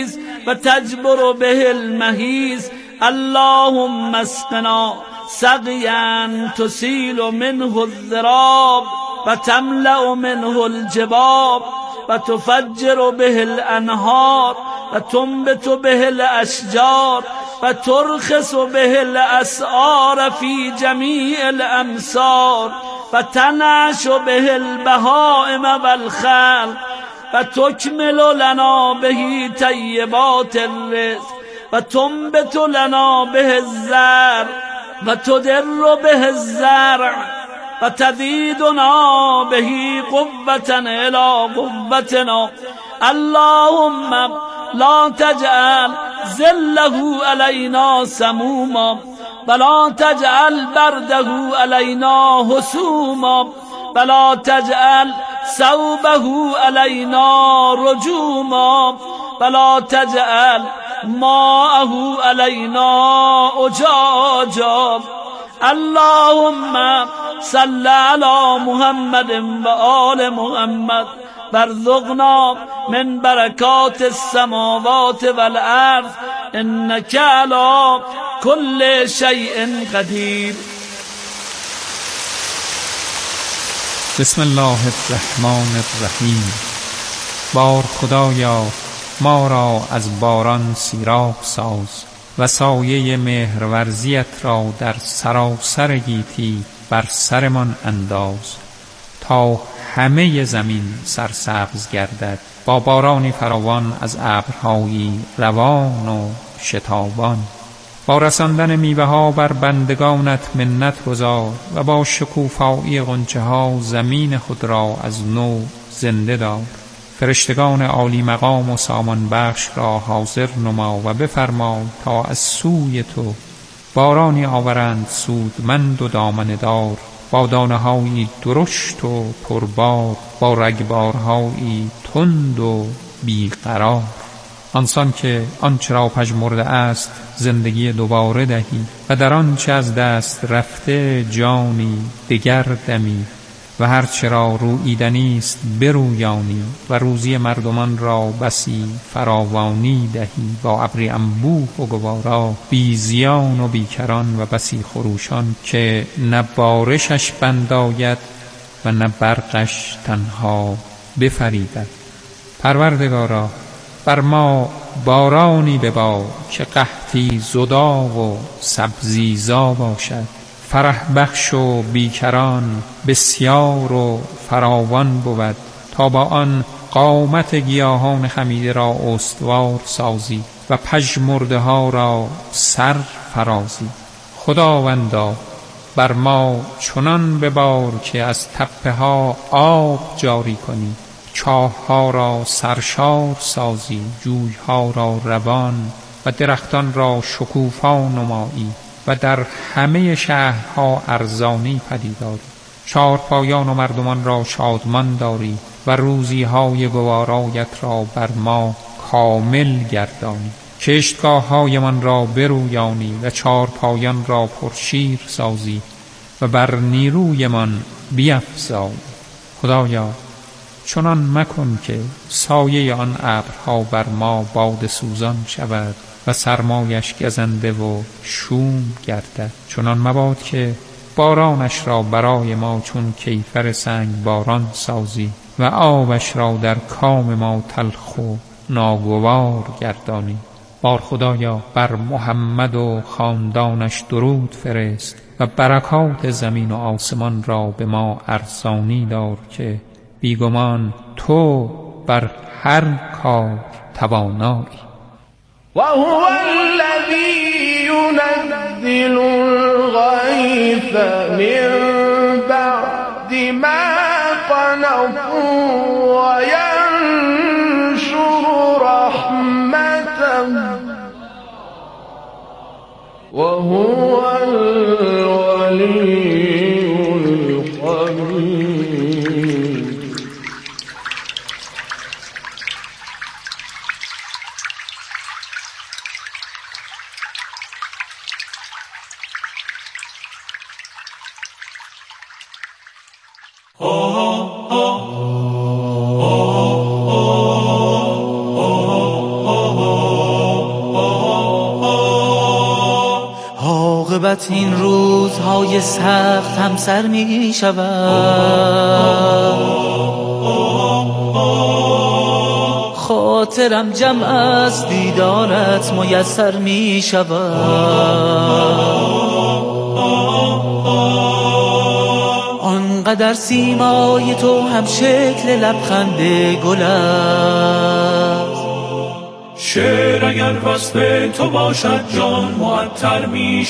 و تجبر به المحیض. اللهم اسقنا سقیا تسیل منه الضراب و تملأ منه الجباب و تفجر به الانهار و تنبت به الاشجار و ترخص به الاسعار فی جمیع الامصار و تنعش به البهائم والخلق و تکمل لنا به طیبات الرزق و تنبت لنا به الزرع و تدر به الزرع و تزیدنا به قوة الی قوتنا. اللهم لا تجعل ظله علینا سموما ولا تجعل برده علینا حسوما ولا تجعل ثوبه علینا رجوما ولا تجعل ماءه علینا اجاجا. اللهم صل علی محمد و آل محمد وارزقنا من برکات السماوات والارض انک علی کل شیء قدیر. بسم الله الرحمن الرحیم. بار خدایا ما را از باران سیراب ساز و سایه مهرورزیت را در سراسر گیتی بر سرمان انداز تا همه زمین سرسبز گردد با بارانی فراوان از ابرهایی روان و شتابان. با رساندن میوه ها بر بندگانت منت گذار و با شکوفایی غنچه ها زمین خود را از نو زنده دار. فرشتگان عالی مقام و سامان بخش را حاضر نما و بفرما تا از سوی تو بارانی آورند سودمند و دامنه دار با دانه هایی درشت و پربار با رگبارهایی تند و بیقرار. آنسان که آنچه را پژمرده است زندگی دوباره دهی و در آنچه از دست رفته جانی دگر دمی و هر چه را روییدنی است برویانی و روزی مردمان را بسی فراوانی دهی با ابری انبوه و گوارا بی زیان و بیکران و بسی خروشان که نه بارشش بند آید و نه برقش تنها بفریدد. پروردگارا بر ما بارانی ببار که قحطی زدا و سبزیزا باشد، فرح بخش و بیکران بسیار و فراوان بود تا با آن قامت گیاهان خمیده را استوار سازی و پژمرده ها را سر فرازی. خداوندا بر ما چنان ببار که از تپه ها آب جاری کنی، چاه ها را سرشار سازی، جوی ها را روان و درختان را شکوفا نمایی و در همه شهرها ارزانی پدیداری. چارپایان و مردمان را شادمان داری و روزی های گوارایت را بر ما کامل گردانی. کشتگاه های من را برویانی و چارپایان را پرشیر سازی و بر نیروی من بیفزایی. خدایا چنان مکن که سایه آن ابرها بر ما باد سوزان شود و سرمایش گزنده و شوم گردد. چنان مباد که بارانش را برای ما چون کیفر سنگ باران سازی و آبش را در کام ما تلخ و ناگوار گردانی. بار خدایا بر محمد و خاندانش درود فرست و برکات زمین و آسمان را به ما ارزانی دار که بیگمان تو بر هر کار توانایی. وهو الذي ينزل الغيث من بعد ما قنطوا وينشر رحمته وهو الولي الحميد. oh, oh, oh. عاقبت این روزهای سخت هم سر می شود. خاطرم جمع از دیدارت میسر می شود. آنقدر سیمای تو هم شکل لبخند گل است. شعر اگر وصف تو باشد جان معطر می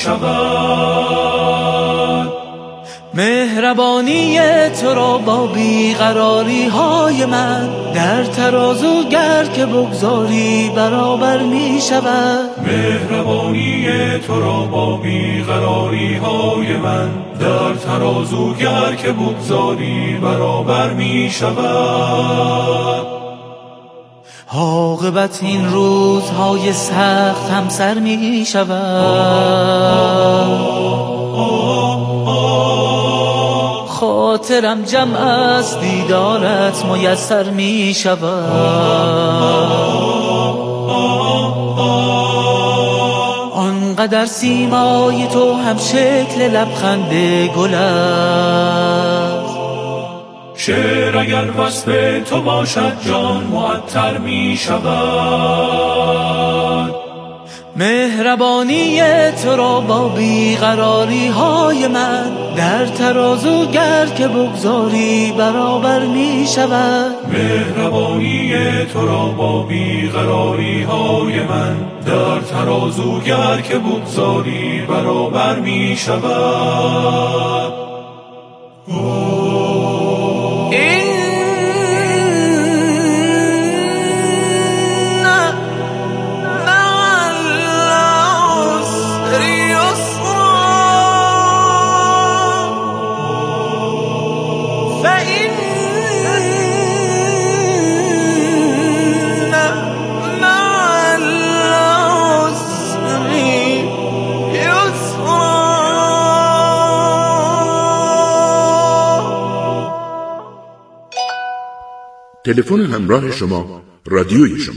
شود. مهربانی تو را با بیقراری های من در ترازو گر که بگذاری برابر می شود. مهربانی تو را با بیقراری های من در ترازو گر که بگذاری برابر می شود. عاقبت این روزهای سخت هم سر می شود. خاطرم جمع از دیدارت میسر می شود. آنقدر سیمای تو هم شکل لبخند گل است. شعر اگر وصف تو باشد جان معطر می شود. مهربانی تو را با بیقراری های من در ترازو گر که بگذاری برابر می شود. مهربانی تو را با بیقراری های من در ترازو گر که بگذاری برابر می شود. تلفن همراه شما رادیوی شما.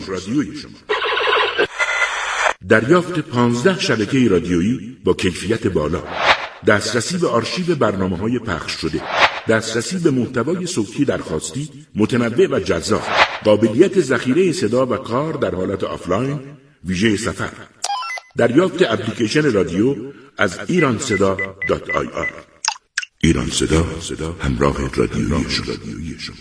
دریافت 15 شبکه رادیویی با کیفیت بالا، دسترسی به آرشیو برنامه‌های پخش شده، دسترسی به محتوای صوتی درخواستی متنوع و جذاب، قابلیت ذخیره صدا و کار در حالت آفلاین ویژه سفر، دریافت اپلیکیشن رادیو از ایرانصدا.ir. ایران صدا، همراه رادیوی شما.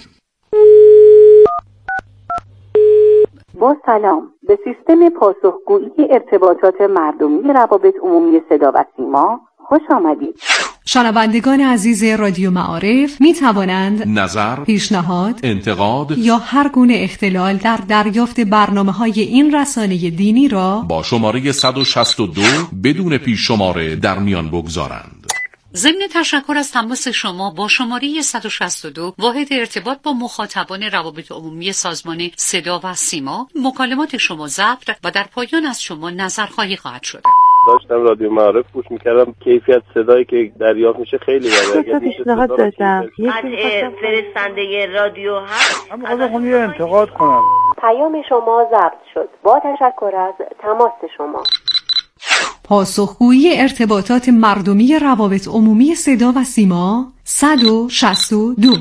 با سلام، به سیستم پاسخگویی ارتباطات مردمی روابط عمومی صدا و سیما خوش آمدید. شنوندگان عزیز رادیو معارف می توانند نظر، پیشنهاد، انتقاد یا هر گونه اختلال در دریافت برنامه‌های این رسانه دینی را با شماره 162 بدون پیش شماره در میان بگذارند. ضمن تشکر از تماس شما با شماره 162 واحد ارتباط با مخاطبان روابط عمومی سازمان صدا و سیما، مکالمات شما ضبط و در پایان از شما نظرخواهی خواهد شد. داشتم رادیو معارف گوش میکردم، کیفیت صدایی که دریافت میشه خیلی بالاست. پیشنهاد داشتم فرستنده رادیو هست. من یه انتقاد کنم. پیام شما ضبط شد. با تشکر از تماس شما. پاسخگویی ارتباطات مردمی روابط عمومی صدا و سیما 162.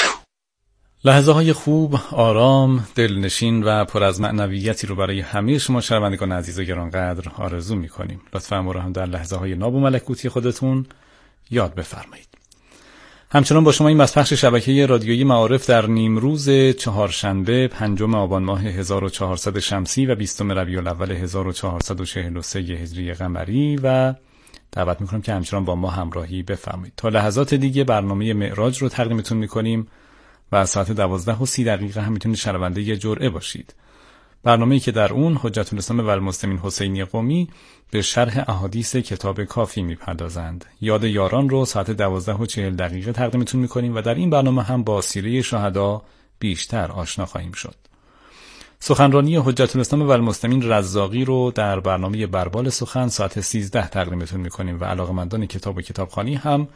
لحظه های خوب، آرام، دلنشین و پر از معنویتی رو برای همه شما شنوندگان عزیز و گرانقدر آرزو می‌کنیم. لطفاً ما رو هم در لحظه های ناب و ملکوتی خودتون یاد بفرمایید. همچنان با شما این بازپخش شبکه رادیویی معارف در نیمروز چهارشنبه 5 آبان ماه 1400 شمسی و 20 ربیع الاول 1443 هجری قمری و دعوت می‌کنم که همچنان با ما همراهی بفرمایید. تا لحظات دیگه برنامه معراج رو تقدیمتون می‌کنیم و از ساعت 12:30 هم میتونید شنونده یه جرعه باشید. برنامه‌ای که در اون حجت الاسلام و المسلمین حسینی قمی به شرح احادیث کتاب کافی میپردازند. یاد یاران رو ساعت 12:40 تقدیمتون میکنیم و در این برنامه هم با سیره شهدا بیشتر آشنا خواهیم شد. سخنرانی حجت الاسلام و المسلمین رزاقی رو در برنامه بربال سخن ساعت 13 تقدیمتون میکنیم و علاقه‌مندان کتاب و کتابخوانی هم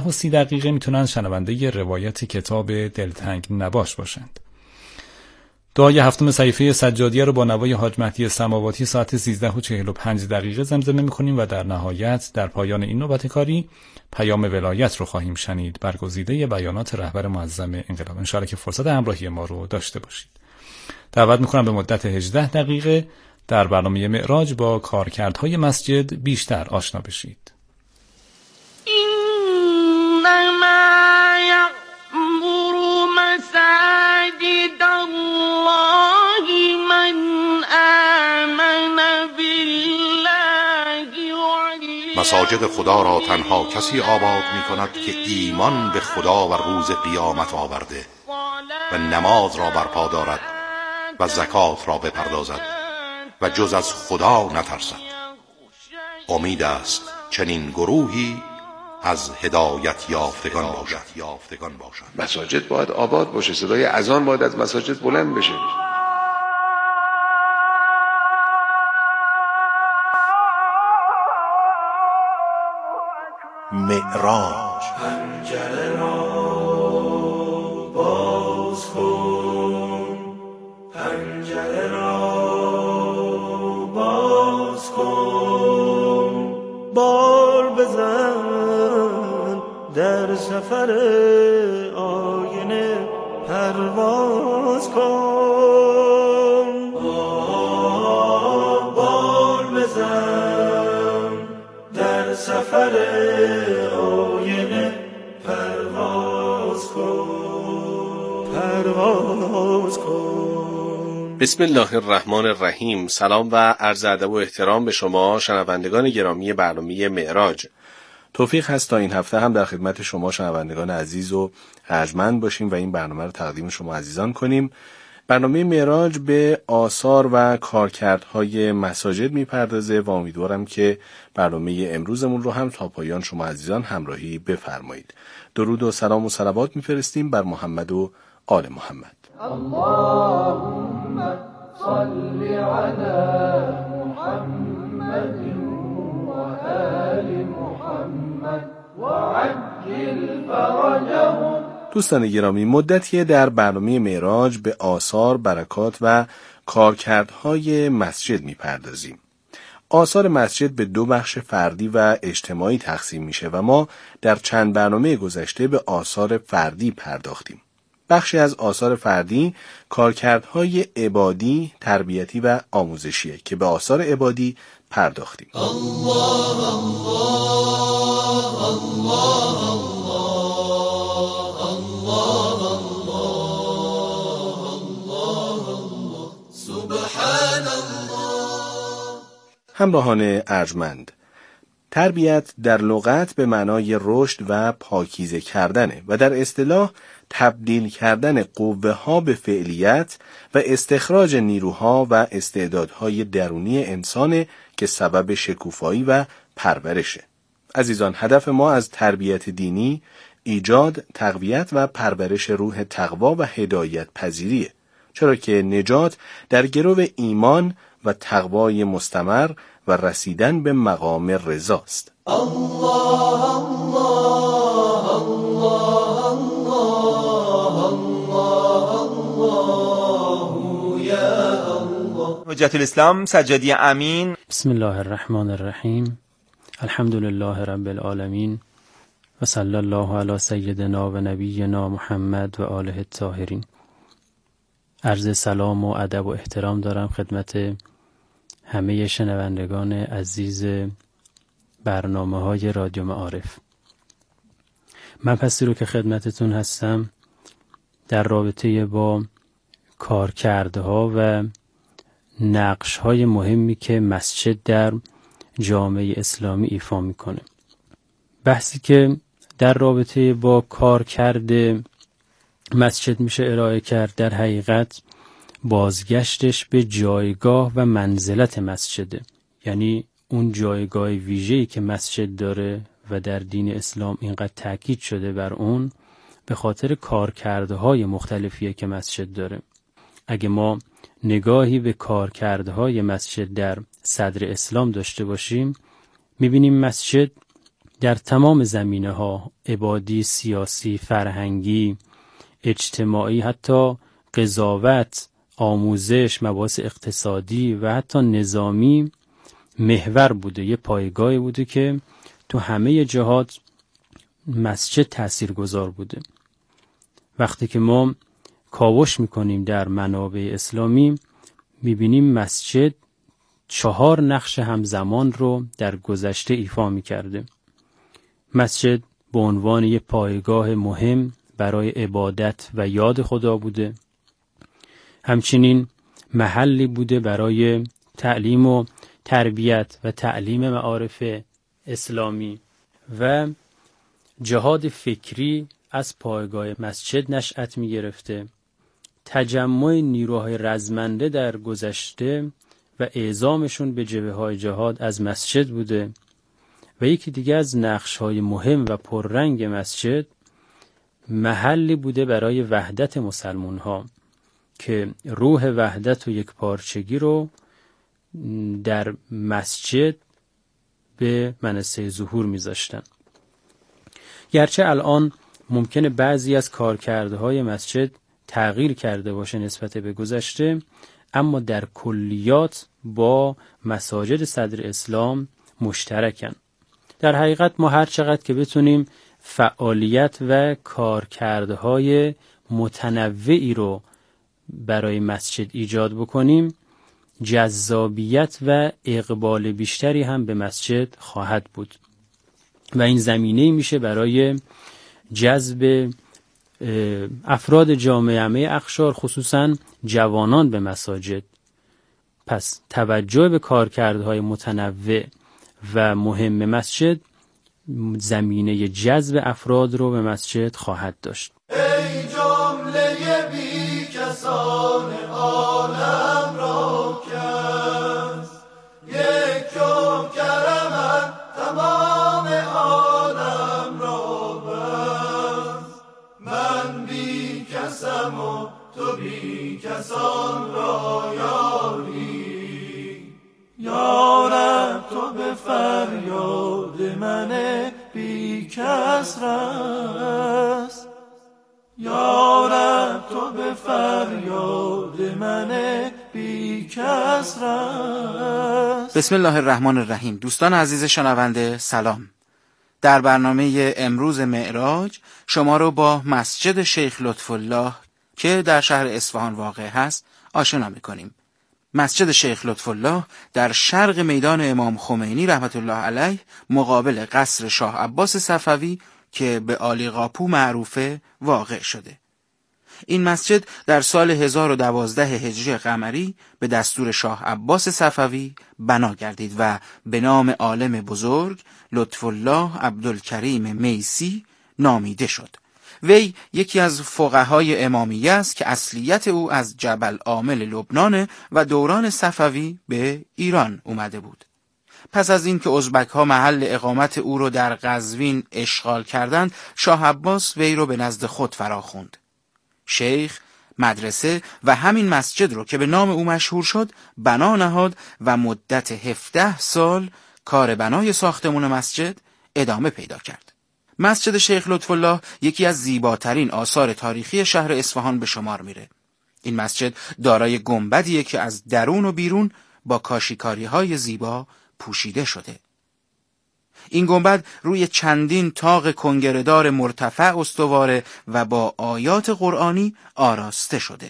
13:30 میتونن شنونده روایت کتاب دلتنگ نباش باشند. دعای هفتم صحیفه سجادیه رو با نوای حاج مهدی سماواتی ساعت 13:45 زمزمه می‌کنیم و در نهایت در پایان این نوبت کاری پیام ولایت رو خواهیم شنید، برگزیده بیانات رهبر معظم انقلاب. ان شاءالله که فرصت همراهی ما رو داشته باشید. دعوت می‌کنم به مدت 18 دقیقه در برنامه معراج با کارکردهای مسجد بیشتر آشنا بشید. إنما يعمر مساجد الله من آمن بالله مساجد خدا را تنها کسی آباد می کند که ایمان به خدا و روز قیامت آورده و نماز را برپا دارد و زکات را بپردازد و جز از خدا نترسد. امید است چنین گروهی از هدایت یافتگان باشد. مساجد باید آباد باشه، صدای اذان باید از مساجد بلند بشه. معراج پنجره را باز کن، پنجره را باز کن، بال بزن در سفر آینه پرواز کن. بال بزن در سفر آینه پرواز کن، پرواز کن. بسم الله الرحمن الرحیم. سلام و عرض ادب و احترام به شما شنوندگان گرامی برنامه معراج. توفیق هست تا این هفته هم در خدمت شما شنوندگان عزیز و ارجمند باشیم و این برنامه رو تقدیم شما عزیزان کنیم. برنامه معراج به آثار و کارکردهای مساجد میپردازه و امیدوارم که برنامه امروزمون رو هم تا پایان شما عزیزان همراهی بفرمایید. درود و سلام و صلوات میفرستیم بر محمد و آل محمد. اللهم صل على محمد وآل محمد وعجل فرجهم. دوستان گرامی، مدتیه در برنامه معراج به آثار، برکات و کارکردهای مسجد میپردازیم. آثار مسجد به دو بخش فردی و اجتماعی تقسیم میشه و ما در چند برنامه گذشته به آثار فردی پرداختیم. بخشی از آثار فردی کارکردهای عبادی، تربیتی و آموزشیه که به آثار عبادی پرداختیم. الله الله الله الله الله الله سبحان الله. همراهان ارجمند، تربیت در لغت به معنای رشد و پاکیزه کردنه و در اصطلاح تبدیل کردن قوه ها به فعلیت و استخراج نیروها و استعدادهای درونی انسانه که سبب شکوفایی و پرورشه. عزیزان، هدف ما از تربیت دینی ایجاد، تقویت و پرورش روح تقوا و هدایت پذیریه، چرا که نجات در گرو ایمان و تقوای مستمر و رسیدن به مقام رضاست. الله الله الله الله الله یا الله. حجت الاسلام سجادی امین. بسم الله الرحمن الرحیم. الحمد لله رب العالمین و صلی الله علی سیدنا و نبینا محمد و آله الطاهرین. عرض سلام و ادب و احترام دارم خدمت همه شنوندگان عزیز برنامه‌های رادیو معارف. من پسی رو که خدمتتون هستم در رابطه با کارکردها و نقش‌های مهمی که مسجد در جامعه اسلامی ایفا میکنه. بحثی که در رابطه با کارکرد مسجد میشه ارائه کرد در حقیقت بازگشتش به جایگاه و منزلت مسجده، یعنی اون جایگاه ویژه‌ای که مسجد داره و در دین اسلام اینقدر تاکید شده بر اون به خاطر کارکردهای مختلفیه که مسجد داره. اگه ما نگاهی به کارکردهای مسجد در صدر اسلام داشته باشیم، میبینیم مسجد در تمام زمینه‌ها، عبادی، سیاسی، فرهنگی، اجتماعی، حتی قضاوت آموزش، مباحث اقتصادی و حتی نظامی محور بوده، یه پایگاهی بوده که تو همه جهات مسجد تاثیرگذار بوده. وقتی که ما کاوش میکنیم در منابع اسلامی میبینیم مسجد 4 نقش همزمان رو در گذشته ایفا میکرده. مسجد به عنوان یک پایگاه مهم برای عبادت و یاد خدا بوده. همچنین محلی بوده برای تعلیم و تربیت و تعلیم معارف اسلامی و جهاد فکری از پایگاه مسجد نشأت می گرفته. تجمع نیروهای رزمنده در گذشته و اعزامشون به جبهه‌های جهاد از مسجد بوده. و یکی دیگه از نقش‌های مهم و پررنگ مسجد محلی بوده برای وحدت مسلمان‌ها که روح وحدت و یکپارچگی رو در مسجد به منصه ظهور می‌ذاشتن. گرچه الان ممکنه بعضی از کارکردهای مسجد تغییر کرده باشه نسبت به گذشته، اما در کلیات با مساجد صدر اسلام مشترکن. در حقیقت ما هر چقدر که بتونیم فعالیت و کارکردهای متنوعی رو برای مسجد ایجاد بکنیم، جذابیت و اقبال بیشتری هم به مسجد خواهد بود و این زمینه میشه برای جذب افراد جامعه همه اقشار، خصوصا جوانان، به مساجد. پس توجه به کارکردهای متنوع و مهم مسجد زمینه جذب افراد رو به مسجد خواهد داشت. ای جمله بی کسان عالم را کس، یک جام کرمت تمام عالم را بس. من بی کسم و تو بی کسان را یاری، یارب تو به فریاد من بی کس رس، یارب تو به فریاد من بی کس رس. بسم الله الرحمن الرحیم. دوستان عزیز شنونده سلام. در برنامه امروز معراج شما رو با مسجد شیخ لطفالله که در شهر اصفهان واقع هست آشنا می‌کنیم. مسجد شیخ لطفالله در شرق میدان امام خمینی رحمت الله علیه مقابل قصر شاه عباس صفوی که به عالیقاپو معروفه واقع شده. این مسجد در سال 1012 هجری قمری به دستور شاه عباس صفوی بنا گردید و به نام عالم بزرگ لطفالله عبدالکریم میسی نامیده شد. وی یکی از فقهای امامیه است که اصلیت او از جبل عامل لبنان و دوران صفوی به ایران اومده بود. پس از این که ازبک ها محل اقامت او رو در قزوین اشغال کردند، شاه عباس وی رو به نزد خود فراخوند. شیخ، مدرسه و همین مسجد رو که به نام او مشهور شد بنا نهاد و مدت 17 سال کار بنای ساختمان مسجد ادامه پیدا کرد. مسجد شیخ لطفالله یکی از زیباترین آثار تاریخی شهر اصفهان به شمار میره. این مسجد دارای گنبدیه که از درون و بیرون با کاشیکاری‌های زیبا پوشیده شده. این گنبد روی چندین طاق کنگره‌دار مرتفع استواره و با آیات قرآنی آراسته شده.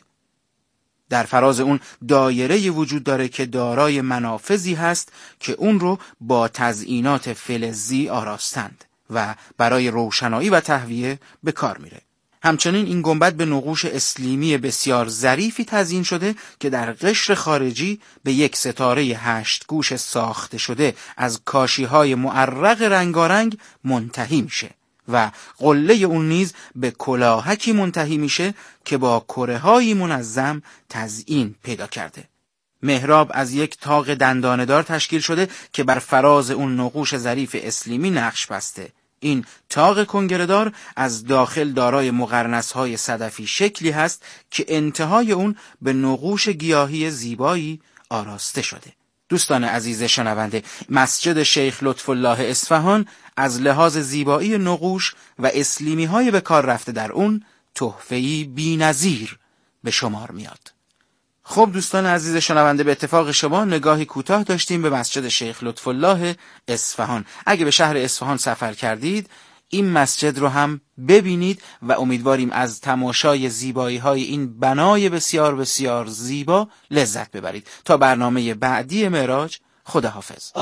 در فراز اون دایره وجود داره که دارای منافذی هست که اون رو با تزئینات فلزی آراستند و برای روشنایی و تهویه به کار میره. همچنین این گنبد به نقوش اسلیمی بسیار ظریفی تزیین شده که در قشر خارجی به یک ستاره 8 گوش ساخته شده از کاشی‌های معرق رنگارنگ منتهی میشه و قله اون نیز به کلاهکی منتهی میشه که با کره‌های منظم تزیین پیدا کرده. محراب از یک طاق دندانه‌دار تشکیل شده که بر فراز اون نقوش ظریف اسلیمی نقش بسته. این طاق کنگره‌دار از داخل دارای مقرنس‌های صدفی شکلی هست که انتهای اون به نقوش گیاهی زیبایی آراسته شده. دوستان عزیز شنونده، مسجد شیخ لطفالله اصفهان از لحاظ زیبایی نقوش و اسلیمی‌های به کار رفته در اون تحفه‌ای بی‌نظیر به شمار میاد. خب دوستان عزیز شنونده، به اتفاق شما نگاهی کوتاه داشتیم به مسجد شیخ لطف الله اصفهان. اگه به شهر اصفهان سفر کردید این مسجد رو هم ببینید و امیدواریم از تماشای زیبایی های این بنای بسیار بسیار زیبا لذت ببرید. تا برنامه بعدی معراج، خداحافظ.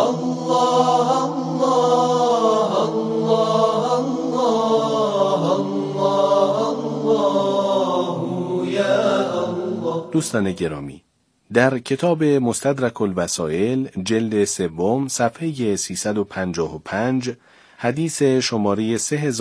دوستان گرامی، در کتاب مستدرک الوسائل جلد 3 صفحه 355 حدیث شماره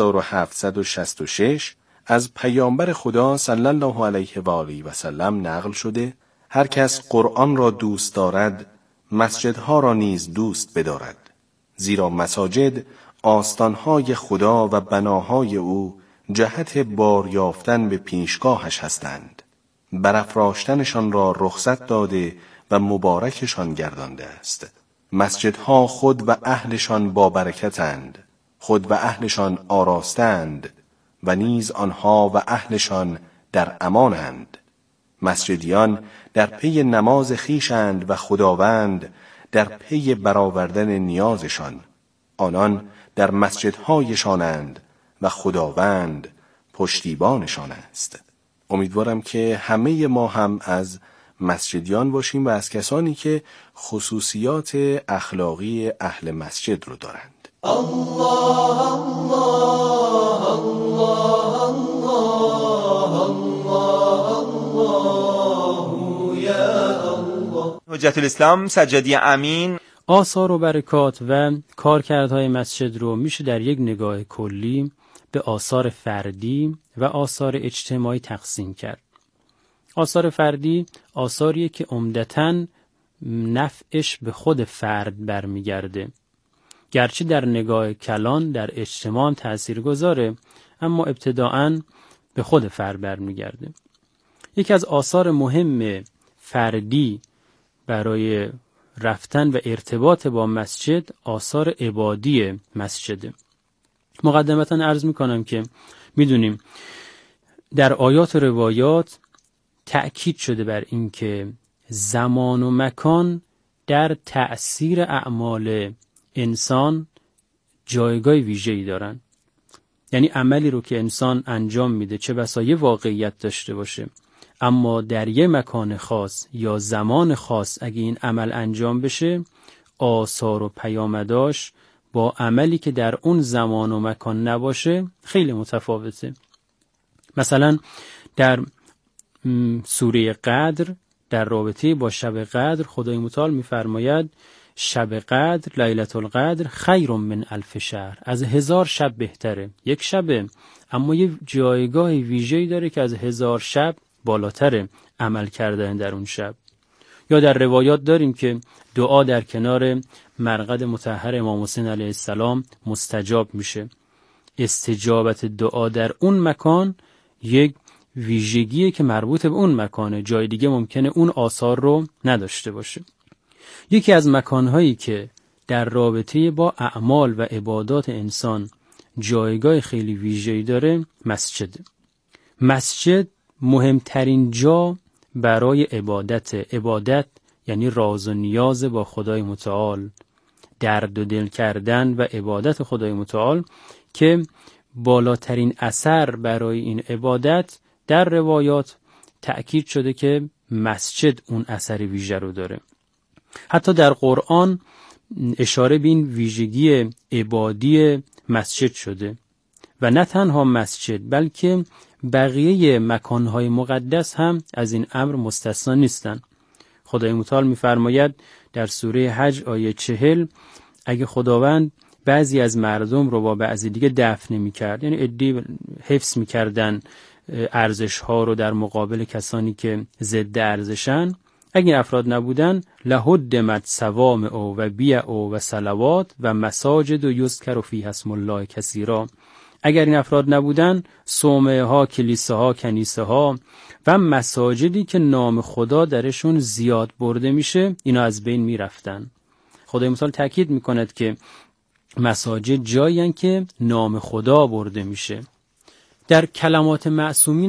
3766 از پیامبر خدا صلی الله علیه و آله و سلم نقل شده: هر کس قرآن را دوست دارد مسجدها را نیز دوست بدارد، زیرا مساجد آستانهای خدا و بناهای او جهت بار یافتن به پیشگاهش هستند. برافراشتنشان را رخصت داده و مبارکشان گردانده است. مسجدها خود و اهلشان با برکتند، خود و اهلشان آراستند و نیز آنها و اهلشان در امانند. مسجدیان در پی نماز خیشند و خداوند در پی برآوردن نیازشان. آنان در مسجدهایشانند و خداوند پشتیبانشان است. امیدوارم که همه ما هم از مسجدیان باشیم و از کسانی که خصوصیات اخلاقی اهل مسجد رو دارند. الله الله الله الله الله یا الله. حجت الاسلام سجادی امین آثار و برکات و کارکردهای مسجد رو میشه در یک نگاه کلی به آثار فردی و آثار اجتماعی تقسیم کرد. آثار فردی آثاریه که عمدتاً نفعش به خود فرد برمیگرده، گرچه در نگاه کلان در اجتماع هم تأثیر گذاره، اما ابتداعاً به خود فرد برمیگرده. یکی از آثار مهم فردی برای رفتن و ارتباط با مسجد آثار عبادی مسجده. مقدمتاً عرض میکنم که میدونیم در آیات و روایات تأکید شده بر این که زمان و مکان در تأثیر اعمال انسان جایگاه ویژه‌ای دارن. یعنی عملی رو که انسان انجام میده چه بسا یه واقعیت داشته باشه، اما در یه مکان خاص یا زمان خاص اگه این عمل انجام بشه، آثار و پیامداش با عملی که در اون زمان و مکان نباشه خیلی متفاوته. مثلا در سوره قدر در رابطه با شب قدر خدای متعال می‌فرماید شب قدر لیلة القدر خیر من 1000 شهر، از 1000 شب بهتره. یک شبه اما یه جایگاه ویژه‌ای داره که از 1000 شب بالاتره عمل کردن در اون شب. یا در روایات داریم که دعا در کنار مرقد مطهر امام حسین علیه السلام مستجاب میشه. استجابت دعا در اون مکان یک ویژگیه که مربوط به اون مکانه، جای دیگه ممکنه اون آثار رو نداشته باشه. یکی از مکانهایی که در رابطه با اعمال و عبادات انسان جایگاه خیلی ویژه‌ای داره مسجد. مسجد مهمترین جا برای عبادت یعنی راز و نیاز با خدای متعال، درد و دل کردن و عبادت خدای متعال، که بالاترین اثر برای این عبادت در روایات تأکید شده که مسجد اون اثر ویژه رو داره. حتی در قرآن اشاره به این ویژگی عبادی مسجد شده و نه تنها مسجد بلکه بقیه مکانهای مقدس هم از این امر مستثنا نیستن. خدای متعال می‌فرماید در سوره حج آیه 40 اگه خداوند بعضی از مردم رو با بعضی دیگه دفن نمی‌کرد، یعنی عده‌ای حفظ می‌کردن ارزش‌ها رو در مقابل کسانی که ضد ارزشن، اگه این افراد نبودن لهدمت صوامع و بیع و صلوات و مساجد و یذکر فیها اسم الله کثیرا، اگر این افراد نبودن صومعه ها، کلیساها، کنیسه ها و مساجدی که نام خدا درشون زیاد برده میشه اینا از بین میرفتن. خدای متعال تاکید میکند که مساجد جایی هستند که نام خدا برده میشه. در کلمات معصومین هم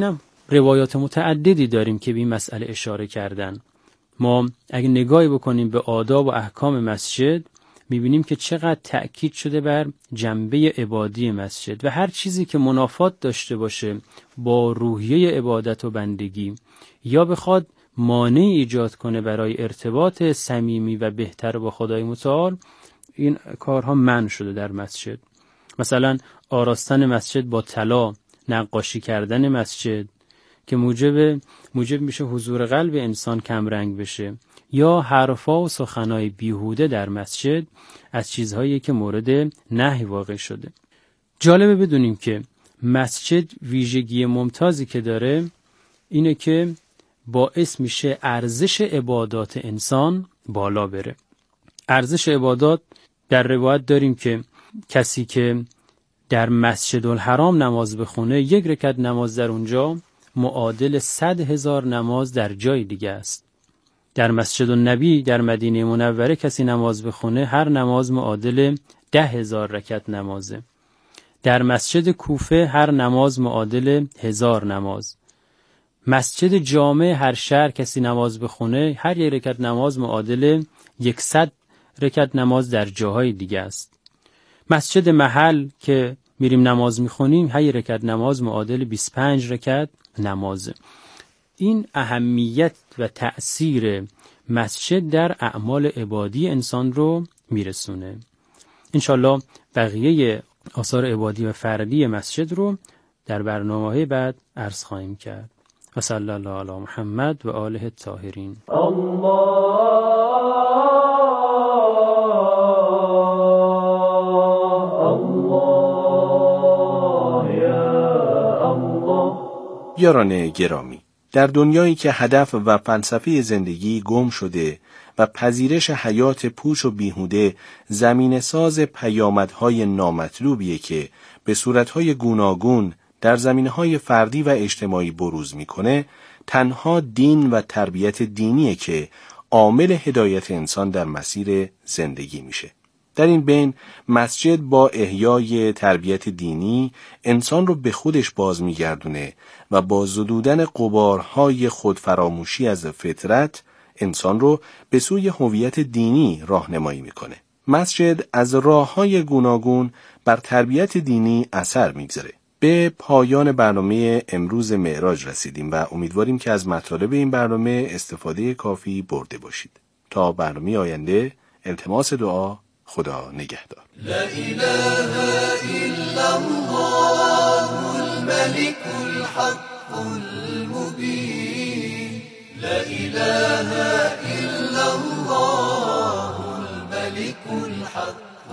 روایات متعددی داریم که به این مسئله اشاره کردن. ما اگه نگاهی بکنیم به آداب و احکام مسجد میبینیم که چقدر تأکید شده بر جنبه عبادی مسجد و هر چیزی که منافات داشته باشه با روحیه عبادت و بندگی یا بخواد مانع ایجاد کنه برای ارتباط صمیمی و بهتر با خدای متعال، این کارها منع شده در مسجد. مثلا آراستن مسجد با طلا، نقاشی کردن مسجد که موجب میشه حضور قلب انسان کم رنگ بشه، یا حرفا و سخنای بیهوده در مسجد از چیزهایی که مورد نهی واقع شده. جالبه بدونیم که مسجد ویژگی ممتازی که داره اینه که باعث میشه ارزش عبادات انسان بالا بره. ارزش عبادات در روایت داریم که کسی که در مسجد الحرام نماز بخونه، 1 رکعت نماز در اونجا معادل 100,000 نماز در جای دیگه است. در مسجد النبی در مدینه منوره کسی نماز بخونه، هر نماز معادل 10,000 رکعت نمازه. در مسجد کوفه هر نماز معادل 1000 نماز. مسجد جامع هر شهر کسی نماز بخونه، هر 1 رکعت نماز معادل 100 رکعت نماز در جاهای دیگه است. مسجد محل که میریم نماز میخونیم، هر 1 رکعت نماز معادل 25 رکعت نمازه. این اهمیت و تأثیر مسجد در اعمال عبادی انسان رو میرسونه. انشالله بقیه آثار عبادی و فردی مسجد رو در برنامه‌های بعد عرض خواهیم کرد. و صلی الله علی محمد و آله الطاهرین. یاران گرامی، در دنیایی که هدف و فلسفه زندگی گم شده و پذیرش حیات پوچ و بیهوده زمینه ساز پیامدهای نامطلوبیه که به صورتهای گوناگون در زمینه‌های فردی و اجتماعی بروز میکنه، تنها دین و تربیت دینیه که عامل هدایت انسان در مسیر زندگی میشه. در این بین مسجد با احیای تربیت دینی انسان رو به خودش باز میگردونه و با زدودن غبارهای خودفراموشی از فطرت انسان رو به سوی هویت دینی راهنمایی میکنه. مسجد از راههای گوناگون بر تربیت دینی اثر میگذاره. به پایان برنامه امروز معراج رسیدیم و امیدواریم که از مطالب این برنامه استفاده کافی برده باشید. تا برنامه آینده، التماس دعا، خدا نگهدار. لا اله الا الله الملك الحق المبين. لا اله الا الله الملك الحق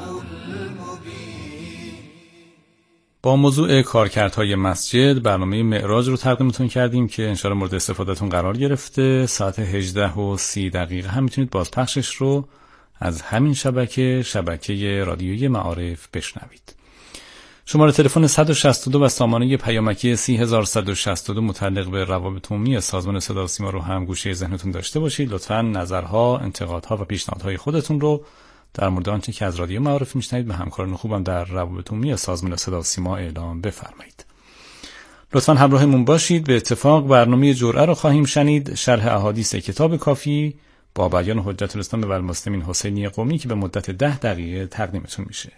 المبين. با موضوع کارکردهای مسجد برنامه معراج رو تقدیمتون کردیم که انشاءالله مورد استفادهتون قرار گرفته. ساعت 18:30 هم میتونید بازپخشش رو از همین شبکه رادیویی معارف بشنوید. شماره تلفن 162 و سامانه پیامکی 30162 متعلق به روابط عمومی سازمان صدا و سیما رو هم گوشه ذهنتون داشته باشید. لطفاً نظرها، انتقادها و پیشنهادهای خودتون رو در مورد آنچه که از رادیو معارف میشنوید به همکاران خوبم در روابط عمومی سازمان صدا و سیما اعلام بفرمایید. لطفاً همراهمون باشید. به اتفاق برنامه جرعه رو خواهیم شنید، شرح احادیث کتاب کافی با بیان حجت الاسلام و المسلمین حسینی قمی که به مدت 10 دقیقه تقدیمتون میشه.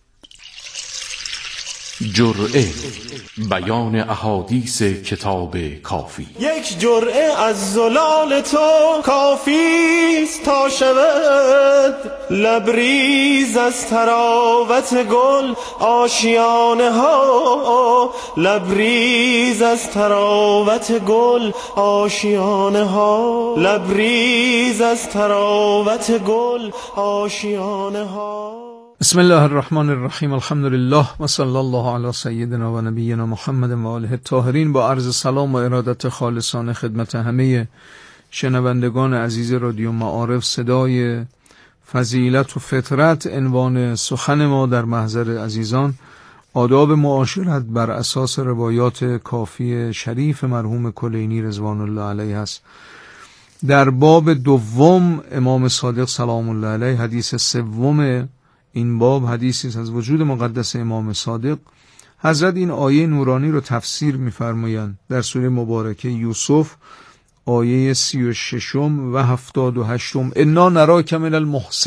جرعه، بیان احادیث کتاب کافی. یک جرعه از زلال تو کافیست تا شود لبریز از تراوت گل آشیانه ها. لبریز از تراوت گل آشیانه ها. لبریز از تراوت گل آشیانه ها. بسم الله الرحمن الرحیم. الحمدلله و صلی الله علی سیدنا و نبینا محمد و آله الطاهرین. با عرض سلام و ارادت خالصانه خدمت همه شنوندگان عزیز رادیو معارف، صدای فضیلت و فطرت عنوان سخن ما در محضر عزیزان. آداب معاشرت بر اساس روایات کافی شریف مرحوم کلینی رضوان الله علیه است. در باب دوم امام صادق سلام الله علیه، حدیث سوم این باب حدیثی از وجود مقدس امام صادق حضرت این آیه نورانی رو تفسیر می‌فرمایند در سوره مبارکه یوسف آیه 36 و 78 انا نراک من المحسنین